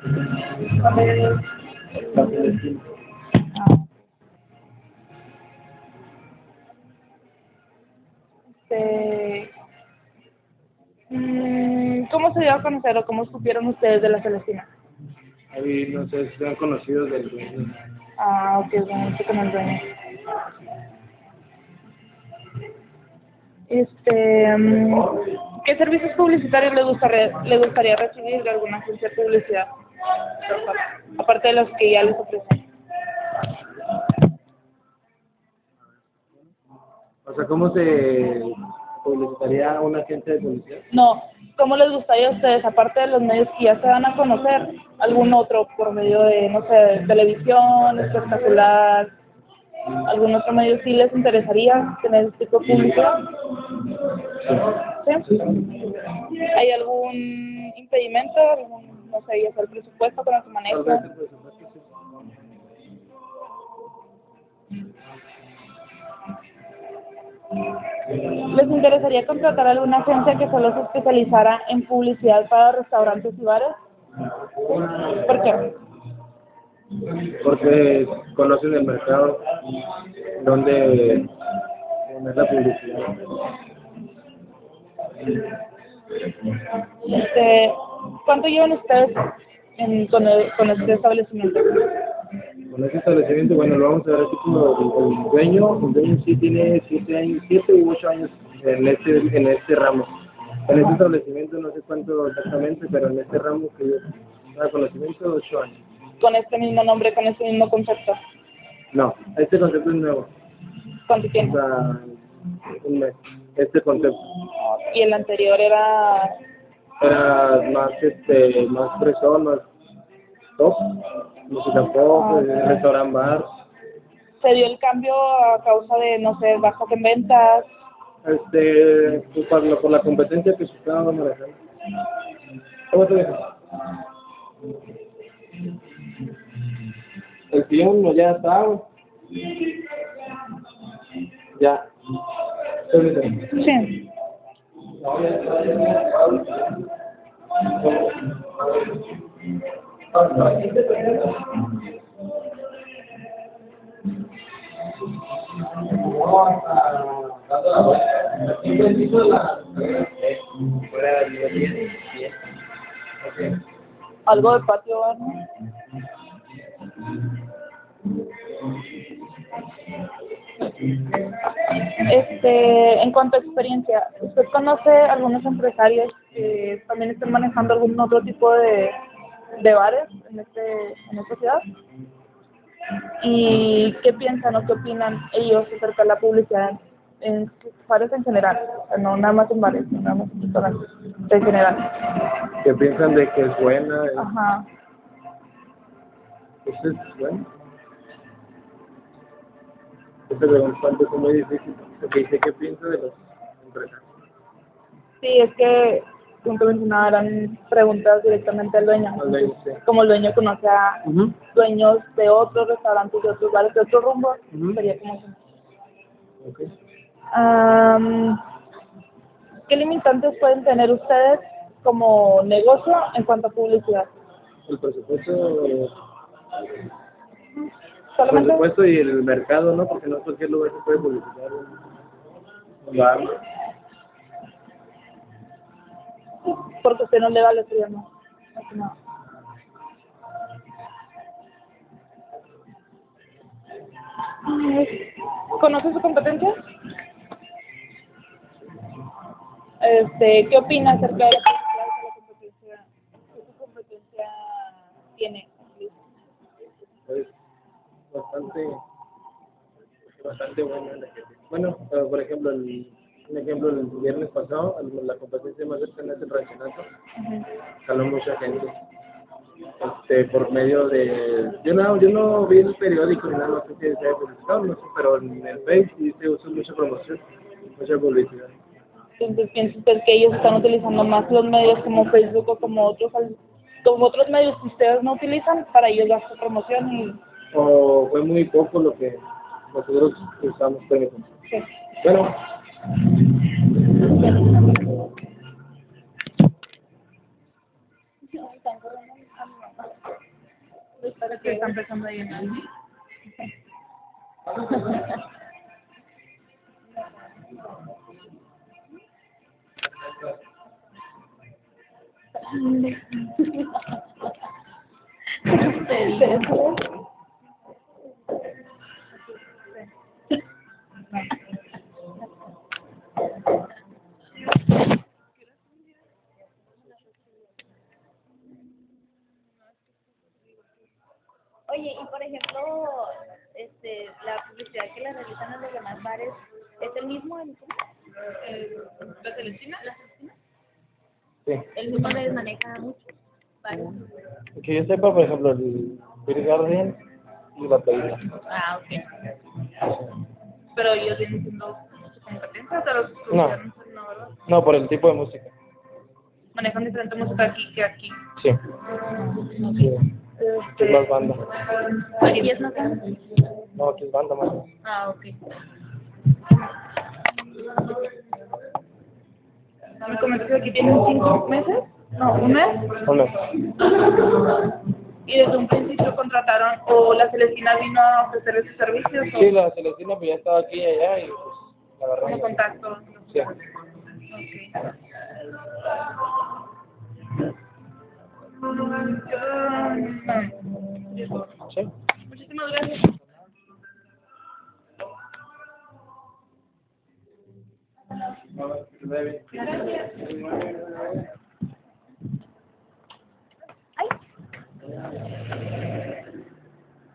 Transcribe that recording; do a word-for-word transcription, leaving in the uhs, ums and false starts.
¿Cuál es? La Celestina. Ah, este, mm, ¿cómo se dio a conocer o cómo supieron ustedes de la Celestina? Ahí no sé si sean conocidos del dueño. Ah, ok, bueno, estoy con el dueño. Este, mm, ¿qué servicios publicitarios le gustaría, le gustaría recibir de alguna agencia de publicidad? Aparte de los que ya les ofrecen. O sea, ¿cómo se publicitaría una agencia de publicidad? No, ¿cómo les gustaría a ustedes, aparte de los medios que ya se van a conocer, algún otro por medio de, no sé, televisión, espectacular, algún otro medio sí les interesaría tener este tipo de publicidad? ¿Sí? ¿Hay algún impedimento, algún, no sé, ya sea el presupuesto con el que Tal manejan? vez el presupuesto sí. ¿Les interesaría contratar alguna agencia que solo se especializara en publicidad para restaurantes y bares? ¿Por qué? Porque conocen el mercado donde poner la publicidad. Este, ¿cuánto llevan ustedes en, con, el, con este establecimiento? Con ese establecimiento, bueno, lo vamos a ver así como el, el dueño, el dueño sí tiene siete años, siete u ocho años en este, en este ramo. En este establecimiento no sé cuánto exactamente, pero en este ramo que yo tengo conocimiento, ocho años. Con este mismo nombre, con este mismo concepto. No, este concepto es nuevo, ¿Cuánto o tiempo? sea, un mes, este concepto. Y el anterior era, Era más, este, más fresón, más top, música pop, eh, restaurant bar, se dio el cambio a causa de, no sé, bajas en ventas. este, pues por, la- por la competencia que se estaba manejando. ¿Cómo te dejas? El sillón ya está, ya. Permíteme. Sí. Algo de patio bar, ¿no? Este, en cuanto a experiencia, ¿usted conoce algunos empresarios que también estén manejando algún otro tipo de, de bares en este en esta ciudad? ¿Y qué piensan o qué opinan ellos acerca de la publicidad en bares en general? O sea, no nada más en bares, no nada más en restaurantes, en general. Que piensan de que es buena, eh, Ajá. pues es bueno. Esa pregunta es muy difícil, porque dice qué piensa de los empresarios. Sí, es que, como te mencionaba, eran preguntas directamente al dueño. Al dueño, sí. Como el dueño conoce a Ujú. dueños de otros restaurantes, de otros bares, de otro rumbo, Ujú. sería como eso. Okay. Am, ¿qué limitantes pueden tener ustedes como negocio en cuanto a publicidad? El presupuesto, el Solamente presupuesto y el mercado, ¿no? Porque no en cualquier lugar se puede publicitar un un bar. porque usted no le vale estudiar más. Más que nada. ¿Conoce su competencia? Este, ¿qué opina acerca de la competencia que su competencia tiene? Es bastante, bastante bueno. la gente. Bueno, eh, por ejemplo, el, un ejemplo, el viernes pasado, el- la competencia más cercana es el Ranchinato. Ujú. Jaló mucha gente. Este, por medio de... Yo no, yo no vi el periódico ni nada, no sé si se haya publicado, no sé, pero en el Facebook sí se usa mucha promoción, mucha publicidad. Entonces, ¿piensa usted que ellos están utilizando más los medios como Facebook o como otros como otros medios que ustedes no utilizan para ellos dar su promoción? Y O fue muy poco lo que nosotros usamos, permítanme. sí. Bueno, Espero que están empezando a llenar. Oye, y por ejemplo, este, la publicidad que le realizan en los demás bares, ¿es el mismo en Eh, ¿La Celestina? la Celestina? Sí. El mismo les maneja mucho bares. Que yo sepa, por ejemplo, el Beer Garden y la Playita. Ah, ok. Pero ellos vienen siendo su competencia, o sea, los No. estudiantes, no, ¿verdad? No, por el tipo de música. Manejan diferente música aquí que aquí. Sí. Sí. Este, Es más banda. ¿Aquí es más grande? No, aquí es banda más. Ah, ok. me comentó que aquí tienen cinco meses, no, un mes, Hola. y desde un principio contrataron, o la Celestina vino a ofrecer sus servicios, o Sí, la Celestina pues ya estaba aquí y allá y pues la como agarramos. contacto. Sí. Ok. Sí. Muchísimas gracias. No,